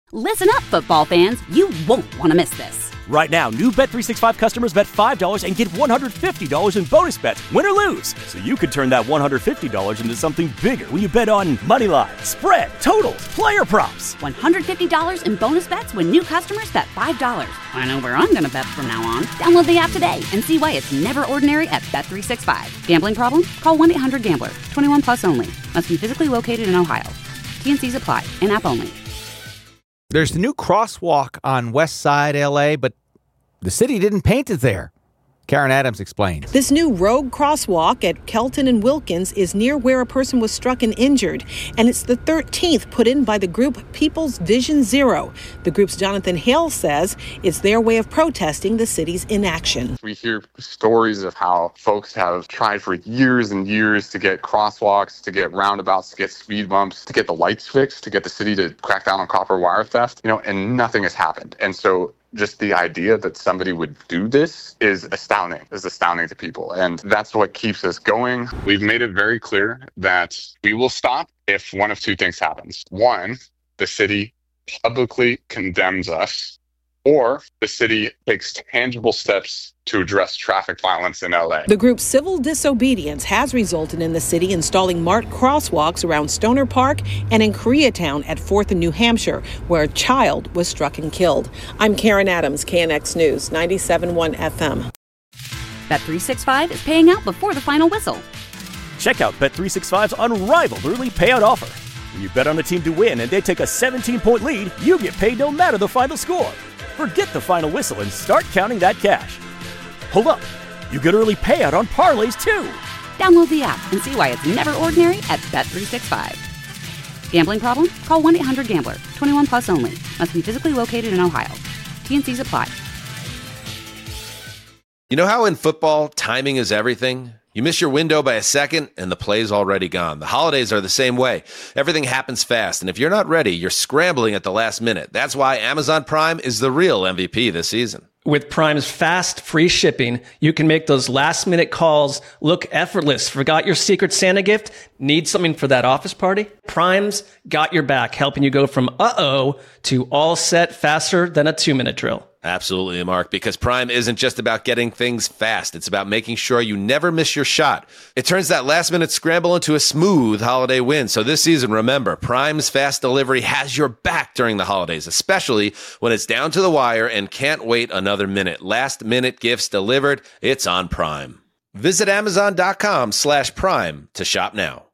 Listen up, football fans. You won't want to miss this. Right now, new Bet365 customers bet $5 and get $150 in bonus bets, win or lose. So you could turn that $150 into something bigger when you bet on money line, spread, totals, player props. $150 in bonus bets when new customers bet $5. I know where I'm going to bet from now on. Download the app today and see why it's never ordinary at Bet365. Gambling problem? Call 1-800-GAMBLER. 21 plus only. Must be physically located in Ohio. T&Cs apply. In-app only. There's the new crosswalk on West Side LA, but the city didn't paint it there. Karen Adams explains. This new rogue crosswalk at Kelton and Wilkins is near where a person was struck and injured, and it's the 13th put in by the group People's Vision Zero. The group's Jonathan Hale says it's their way of protesting the city's inaction. We hear stories of how folks have tried for years and years to get crosswalks, to get roundabouts, to get speed bumps, to get the lights fixed, to get the city to crack down on copper wire theft, and nothing has happened. And so just the idea that somebody would do this is astounding to people. And that's what keeps us going. We've made it very clear that we will stop if one of two things happens. One, the city publicly condemns us, or the city takes tangible steps to address traffic violence in LA. The group's civil disobedience has resulted in the city installing marked crosswalks around Stoner Park and in Koreatown at 4th and New Hampshire, where a child was struck and killed. I'm Karen Adams, KNX News, 97.1 FM. Bet365 is paying out before the final whistle. Check out Bet365's unrivaled early payout offer. When you bet on a team to win and they take a 17-point lead, you get paid no matter the final score. Forget the final whistle and start counting that cash. Hold up, you get early payout on parlays too. Download the app and see why it's never ordinary at Bet365. Gambling problem? Call 1-800-GAMBLER. 21 plus only. Must be physically located in Ohio. T&Cs apply. You know how in football, timing is everything? You miss your window by a second, and the play's already gone. The holidays are the same way. Everything happens fast, and if you're not ready, you're scrambling at the last minute. That's why Amazon Prime is the real MVP this season. With Prime's fast, free shipping, you can make those last-minute calls look effortless. Forgot your Secret Santa gift? Need something for that office party? Prime's got your back, helping you go from uh-oh to all set faster than a 2-minute drill. Absolutely, Mark, because Prime isn't just about getting things fast. It's about making sure you never miss your shot. It turns that last-minute scramble into a smooth holiday win. So this season, remember, Prime's fast delivery has your back during the holidays, especially when it's down to the wire and can't wait another minute. Last-minute gifts delivered. It's on Prime. Visit Amazon.com/Prime to shop now.